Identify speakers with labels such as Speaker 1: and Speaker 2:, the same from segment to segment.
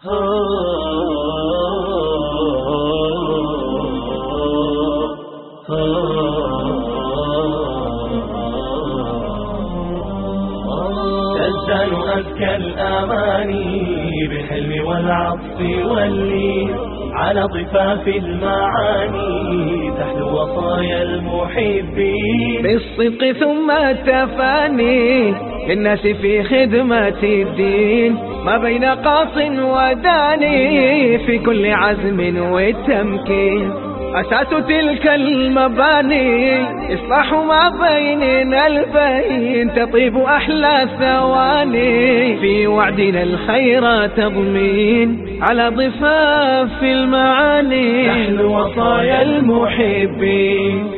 Speaker 1: تزدان أزكى الأماني بالحلم والعطف واللين على ضفاف المعاني تحلو وصايا المحبين
Speaker 2: بالصدق ثم التفاني للناس في خدمة الدين ما بين قاص وداني في كل عزم والتمكين أساس تلك المباني إصلاح ما بيننا البين تطيب أحلى ثواني في وعدنا الخير تضمين على ضفاف المعاني
Speaker 1: نحن وصايا المحبين.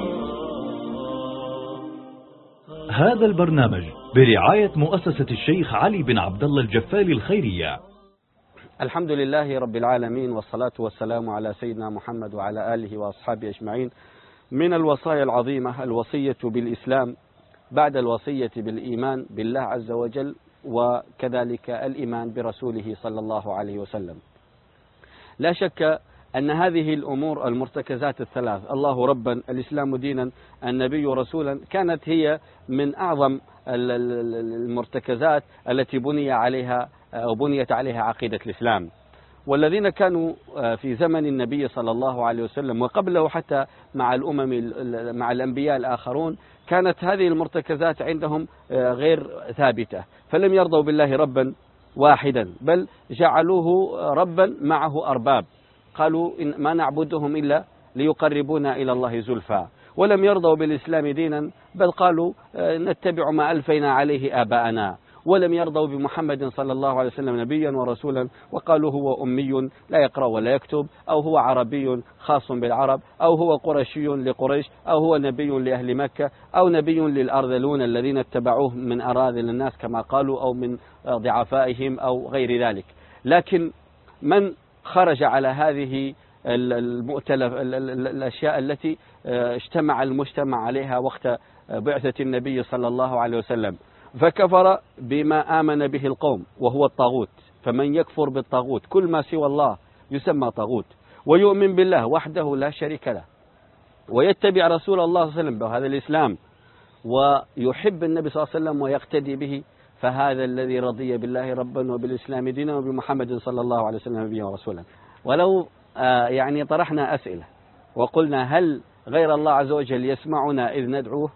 Speaker 3: هذا البرنامج برعاية مؤسسة الشيخ علي بن عبد الله الجفال الخيرية.
Speaker 4: الحمد لله رب العالمين، والصلاة والسلام على سيدنا محمد وعلى آله وأصحابه أجمعين. من الوصايا العظيمة الوصية بالإسلام بعد الوصية بالإيمان بالله عز وجل، وكذلك الإيمان برسوله صلى الله عليه وسلم. لا شك أن هذه الأمور المرتكزات الثلاث، الله ربا، الإسلام دينا، النبي رسولا، كانت هي من أعظم المرتكزات التي بنيت عليها عقيدة الإسلام. والذين كانوا في زمن النبي صلى الله عليه وسلم وقبله حتى مع مع الأنبياء الآخرون كانت هذه المرتكزات عندهم غير ثابتة، فلم يرضوا بالله ربا واحدا، بل جعلوه ربا معه أرباب، قالوا إن ما نعبدهم إلا ليقربونا إلى الله زلفى. ولم يرضوا بالإسلام دينا، بل قالوا نتبع ما ألفينا عليه آباءنا. ولم يرضوا بمحمد صلى الله عليه وسلم نبيا ورسولا، وقالوا هو أمي لا يقرأ ولا يكتب، أو هو عربي خاص بالعرب، أو هو قرشي لقريش، أو هو نبي لأهل مكة، أو نبي للأرذلون الذين اتبعوه من أراذل الناس كما قالوا، أو من ضعفائهم أو غير ذلك. لكن من خرج على هذه الأشياء التي اجتمع المجتمع عليها وقت بعثة النبي صلى الله عليه وسلم، فكفر بما آمن به القوم وهو الطاغوت. فمن يكفر بالطاغوت كل ما سوى الله يسمى طاغوت، ويؤمن بالله وحده لا شريك له، ويتبع رسول الله صلى الله عليه وسلم بهذا الإسلام، ويحب النبي صلى الله عليه وسلم ويقتدي به، فهذا الذي رضي بالله ربا وبالإسلام دينا وبمحمد صلى الله عليه وسلم نبيا ورسولا. ولو يعني طرحنا أسئلة وقلنا هل غير الله عز وجل يسمعنا إذ ندعوه،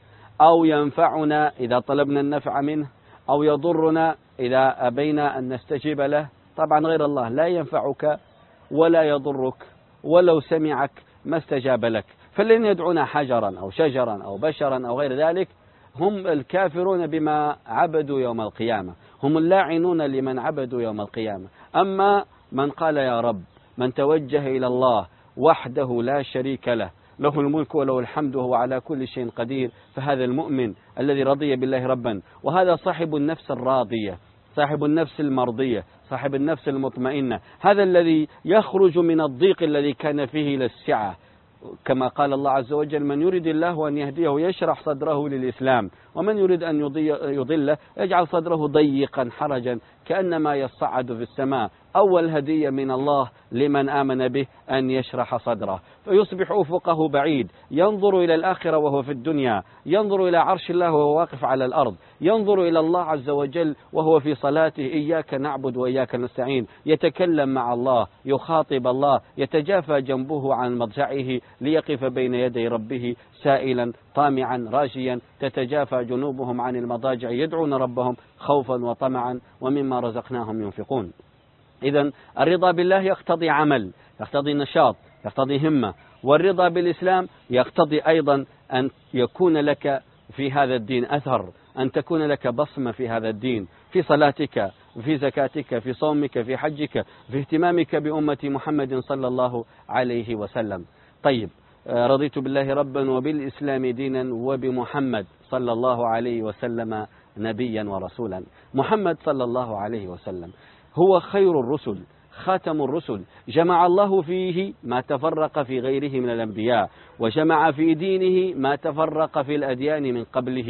Speaker 4: أو ينفعنا إذا طلبنا النفع منه، أو يضرنا إذا أبينا أن نستجيب له؟ طبعا غير الله لا ينفعك ولا يضرك، ولو سمعك ما استجاب لك. فلن يدعونا حجرا أو شجرا أو بشرا أو غير ذلك هم الكافرون بما عبدوا يوم القيامة، هم اللاعنون لمن عبدوا يوم القيامة. أما من قال يا رب، من توجه إلى الله وحده لا شريك له، له الملك وله الحمد وهو على كل شيء قدير، فهذا المؤمن الذي رضي بالله ربا، وهذا صاحب النفس الراضية، صاحب النفس المرضية، صاحب النفس المطمئنة، هذا الذي يخرج من الضيق الذي كان فيه إلى السعة، كما قال الله عز وجل من يريد الله أن يهديه يشرح صدره للإسلام، ومن يريد أن يضله يجعل صدره ضيقا حرجا كأنما يصعد في السماء. أول هدية من الله لمن آمن به أن يشرح صدره، فيصبح أفقه بعيد، ينظر إلى الآخرة وهو في الدنيا، ينظر إلى عرش الله وهو واقف على الأرض، ينظر إلى الله عز وجل وهو في صلاته إياك نعبد وإياك نستعين، يتكلم مع الله، يخاطب الله، يتجافى جنبه عن مضجعه ليقف بين يدي ربه سائلا طامعا راجيا، تتجافى جنوبهم عن المضاجع يدعون ربهم خوفا وطمعا ومما رزقناهم ينفقون. إذن الرضا بالله يقتضي عمل، يقتضي نشاط، يقتضي همة. والرضا بالإسلام يقتضي أيضا أن يكون لك في هذا الدين أثر، أن تكون لك بصمة في هذا الدين، في صلاتك، في زكاتك، في صومك، في حجك، في اهتمامك بأمة محمد صلى الله عليه وسلم. طيب، رضيت بالله ربا وبالإسلام دينا وبمحمد صلى الله عليه وسلم نبيا ورسولا. محمد صلى الله عليه وسلم هو خير الرسل، خاتم الرسل، جمع الله فيه ما تفرق في غيره من الأنبياء، وجمع في دينه ما تفرق في الأديان من قبله،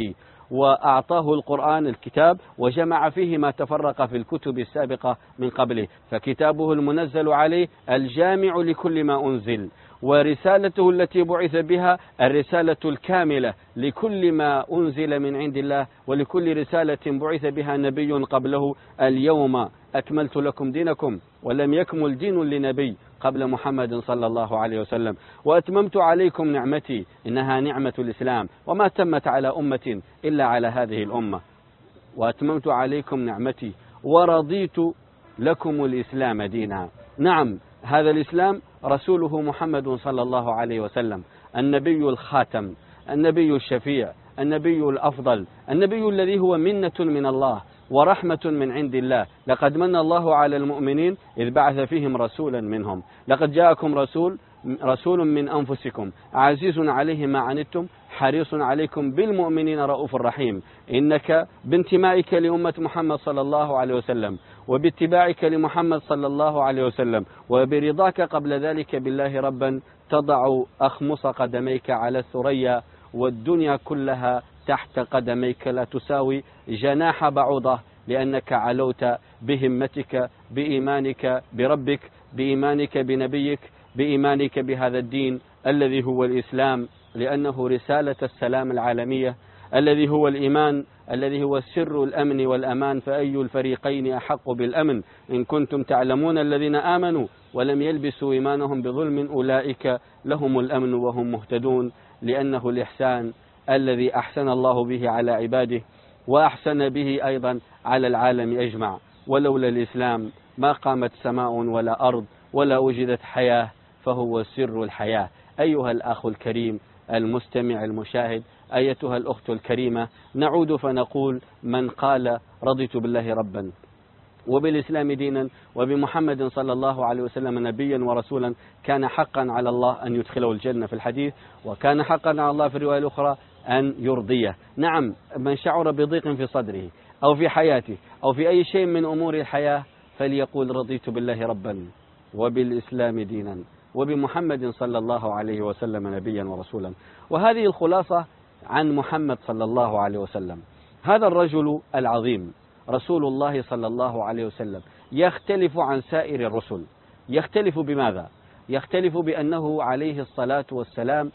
Speaker 4: وأعطاه القرآن الكتاب وجمع فيه ما تفرق في الكتب السابقة من قبله، فكتابه المنزل عليه الجامع لكل ما أنزل، ورسالته التي بعث بها الرسالة الكاملة لكل ما أنزل من عند الله، ولكل رسالة بعث بها نبي قبله. اليوم أكملت لكم دينكم، ولم يكمل دين لنبي قبل محمد صلى الله عليه وسلم، وأتممت عليكم نعمتي، إنها نعمة الإسلام، وما تمت على أمة إلا على هذه الأمة. وأتممت عليكم نعمتي ورضيت لكم الإسلام دينا. نعم، هذا الإسلام رسوله محمد صلى الله عليه وسلم، النبي الخاتم، النبي الشفيع، النبي الأفضل، النبي الذي هو منة من الله ورحمة من عند الله. لقد من الله على المؤمنين إذ بعث فيهم رسولا منهم. لقد جاءكم رسول من أنفسكم عزيز عليه ما عنتم حريص عليكم بالمؤمنين رؤوف رحيم. إنك بانتمائك لأمة محمد صلى الله عليه وسلم، وباتباعك لمحمد صلى الله عليه وسلم، وبرضاك قبل ذلك بالله ربا، تضع أخمص قدميك على الثريا، والدنيا كلها تحت قدميك، لا تساوي جناح بعوضة، لأنك علوت بهمتك، بإيمانك بربك، بإيمانك بنبيك، بإيمانك بهذا الدين الذي هو الإسلام، لأنه رسالة السلام العالمية، الذي هو الإيمان، الذي هو سر الأمن والأمان. فأي الفريقين أحق بالأمن إن كنتم تعلمون؟ الذين آمنوا ولم يلبسوا إيمانهم بظلم أولئك لهم الأمن وهم مهتدون. لأنه الإحسان الذي أحسن الله به على عباده، وأحسن به أيضا على العالم أجمع. ولولا الإسلام ما قامت سماء ولا أرض ولا وجدت حياة، فهو سر الحياة. أيها الأخ الكريم المستمع المشاهد، أيتها الأخت الكريمة، نعود فنقول: من قال رضيت بالله ربا وبالإسلام دينا وبمحمد صلى الله عليه وسلم نبيا ورسولا، كان حقا على الله أن يدخله الجنة في الحديث، وكان حقا على الله في الرواية الأخرى أن يرضيه. نعم، من شعر بضيق في صدره أو في حياته أو في أي شيء من أمور الحياة فليقول: رضيت بالله ربا وبالإسلام دينا وبمحمد صلى الله عليه وسلم نبيا ورسولا. وهذه الخلاصة عن محمد صلى الله عليه وسلم. هذا الرجل العظيم رسول الله صلى الله عليه وسلم يختلف عن سائر الرسل. يختلف بماذا؟ يختلف بأنه عليه الصلاة والسلام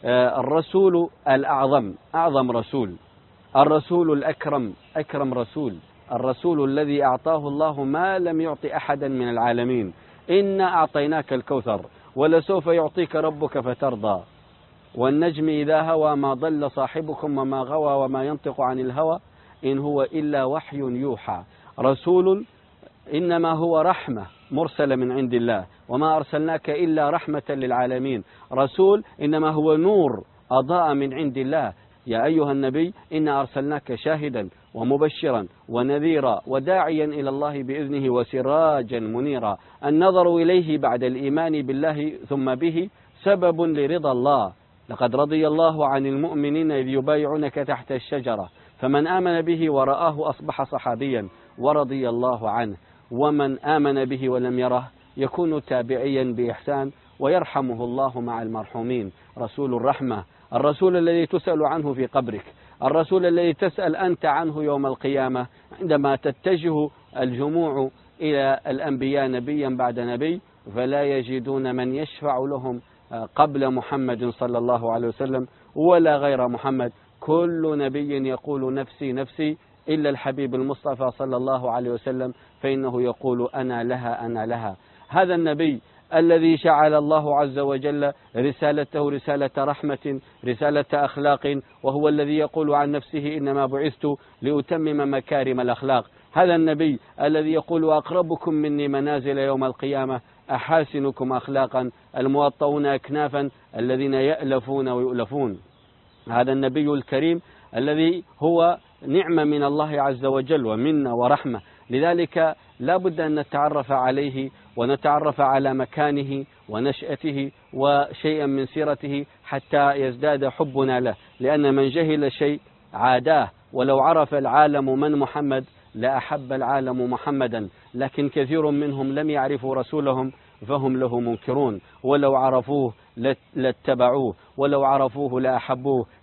Speaker 4: الرسول الأعظم، أعظم رسول، الرسول الأكرم، أكرم رسول، الرسول الذي أعطاه الله ما لم يعط أحدا من العالمين. إنا أعطيناك الكوثر ولسوف يعطيك ربك فترضى، والنجم إذا هوى ما ضل صاحبكم وما غوى وما ينطق عن الهوى إن هو إلا وحي يوحى. رسول إنما هو رحمة مرسلة من عند الله، وما أرسلناك إلا رحمة للعالمين. رسول إنما هو نور أضاء من عند الله. يا أيها النبي إنا أرسلناك شاهدا ومبشرا ونذيرا وداعيا إلى الله بإذنه وسراجا منيرا. النظر إليه بعد الإيمان بالله ثم به سبب لرضا الله. لقد رضي الله عن المؤمنين إذ يبايعونك تحت الشجرة، فمن آمن به ورآه أصبح صحابيا ورضي الله عنه. ومن آمن به ولم يره يكون تابعيا بإحسان ويرحمه الله مع المرحومين. رسول الرحمة، الرسول الذي تسأل عنه في قبرك، الرسول الذي تسأل أنت عنه يوم القيامة عندما تتجه الجموع إلى الأنبياء نبيا بعد نبي فلا يجدون من يشفع لهم قبل محمد صلى الله عليه وسلم ولا غير محمد. كل نبي يقول نفسي نفسي إلا الحبيب المصطفى صلى الله عليه وسلم، فإنه يقول أنا لها أنا لها. هذا النبي الذي جعل الله عز وجل رسالته رسالة رحمة، رسالة أخلاق، وهو الذي يقول عن نفسه إنما بعثت لأتمم مكارم الأخلاق. هذا النبي الذي يقول أقربكم مني منازل يوم القيامة أحاسنكم أخلاقا، الموطؤون أكنافا، الذين يألفون ويؤلفون. هذا النبي الكريم الذي هو نعمة من الله عز وجل ومنة ورحمة. لذلك لا بد أن نتعرف عليه ونتعرف على مكانه ونشأته وشيئا من سيرته حتى يزداد حبنا له، لأن من جهل شيء عاداه. ولو عرف العالم من محمد لأحب العالم محمدا، لكن كثير منهم لم يعرفوا رسولهم فهم له منكرون. ولو عرفوه لاتبعوه، ولو عرفوه لأحبوه،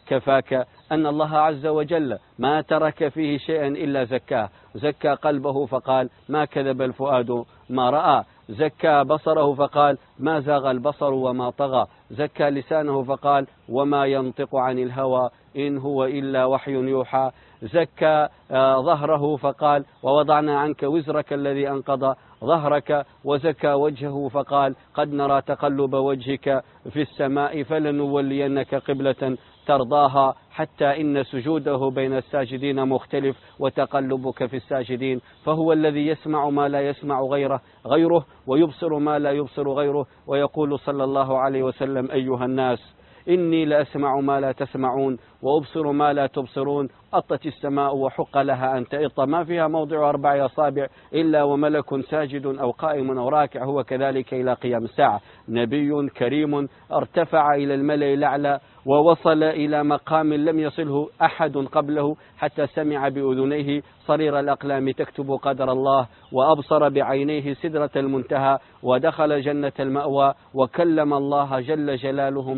Speaker 4: كفاك أن الله عز وجل ما ترك فيه شيئا إلا زكاه، زكى قلبه فقال ما كذب الفؤاد ما رأى، زكى بصره فقال ما زاغ البصر وما طغى، زكى لسانه فقال وما ينطق عن الهوى إن هو إلا وحي يوحى، زكى ظهره فقال ووضعنا عنك وزرك الذي أنقض ظهرك، وزكى وجهه فقال قد نرى تقلب وجهك في السماء فلنولينك قبلة ترضاها، حتى إن سجوده بين الساجدين مختلف وتقلبك في الساجدين، فهو الذي يسمع ما لا يسمع غيره ويبصر ما لا يبصر غيره، ويقول صلى الله عليه وسلم أيها الناس إني لأسمع ما لا تسمعون وأبصر ما لا تبصرون، أطت السماء وحق لها أن تئط ما فيها موضع 4 أصابع إلا وملك ساجد أو قائم أو راكع، هو كذلك إلى قيام الساعة. نبي كريم ارتفع إلى الملأ الأعلى ووصل إلى مقام لم يصله أحد قبله، حتى سمع بأذنيه صرير الأقلام تكتب قدر الله، وأبصر بعينيه سدرة المنتهى، ودخل جنة المأوى، وكلم الله جل جلاله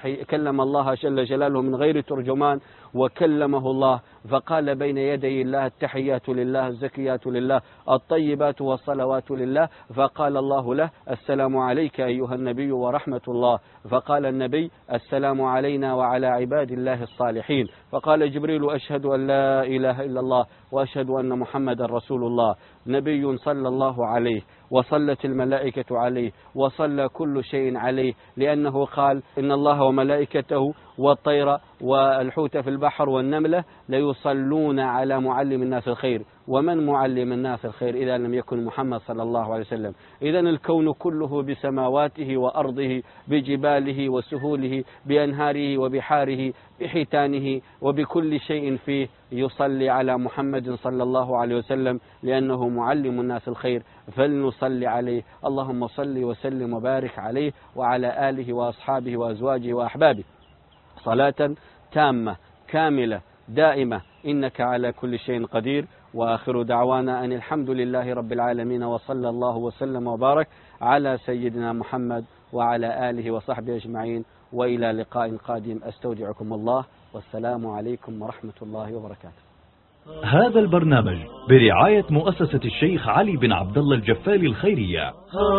Speaker 4: من غير ترجمان، وكلمه الله فقال بين يدي الله التحيات لله الزكيات لله الطيبات والصلوات لله، فقال الله له السلام عليك أيها النبي ورحمة الله، فقال النبي السلام علينا وعلى عباد الله الصالحين، فقال جبريل أشهد أن لا إله إلا الله وأشهد أن محمد رسول الله. نبي صلى الله عليه وصلت الملائكة عليه وصلى كل شيء عليه، لأنه قال إن الله وملائكته والطير والحوت في البحر والنملة ليصلون على معلم الناس الخير، ومن معلم الناس الخير إذا لم يكن محمد صلى الله عليه وسلم؟ إذن الكون كله بسماواته وأرضه بجباله وسهوله بأنهاره وبحاره بحيتانه وبكل شيء فيه يصلي على محمد صلى الله عليه وسلم، لأنه معلم الناس الخير، فلنصلي عليه. اللهم صل وسلم وبارك عليه وعلى آله وأصحابه وأزواجه وأحبابه صلاة تامة كاملة دائمة إنك على كل شيء قدير. وآخر دعوانا أن الحمد لله رب العالمين، وصلى الله وسلم وبارك على سيدنا محمد وعلى آله وصحبه أجمعين، وإلى لقاء قادم أستودعكم الله، والسلام عليكم ورحمة الله وبركاته.
Speaker 3: هذا البرنامج برعاية مؤسسة الشيخ علي بن عبد الله الجفال الخيرية.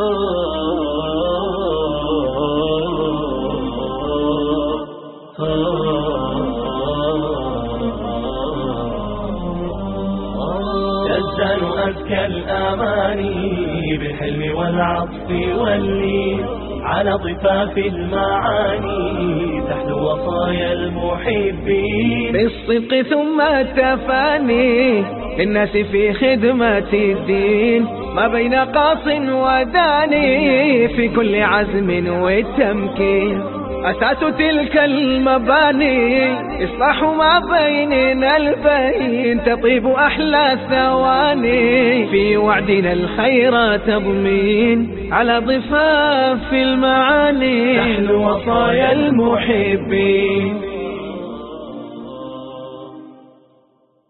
Speaker 1: تزدان أزكى الأماني بالحلم والعطف واللين، على ضفاف المعاني تحلو وصايا المحبين،
Speaker 2: بالصدق ثم التفاني للناس في خدمة الدين، ما بين قاص وداني في كل عزم والتمكين، أساس تلك المباني إصلاح ما بيننا البين، تطيب أحلى الثواني في وعدنا الخير تضمين، على ضفاف المعاني
Speaker 1: تحلو وصايا المحبين.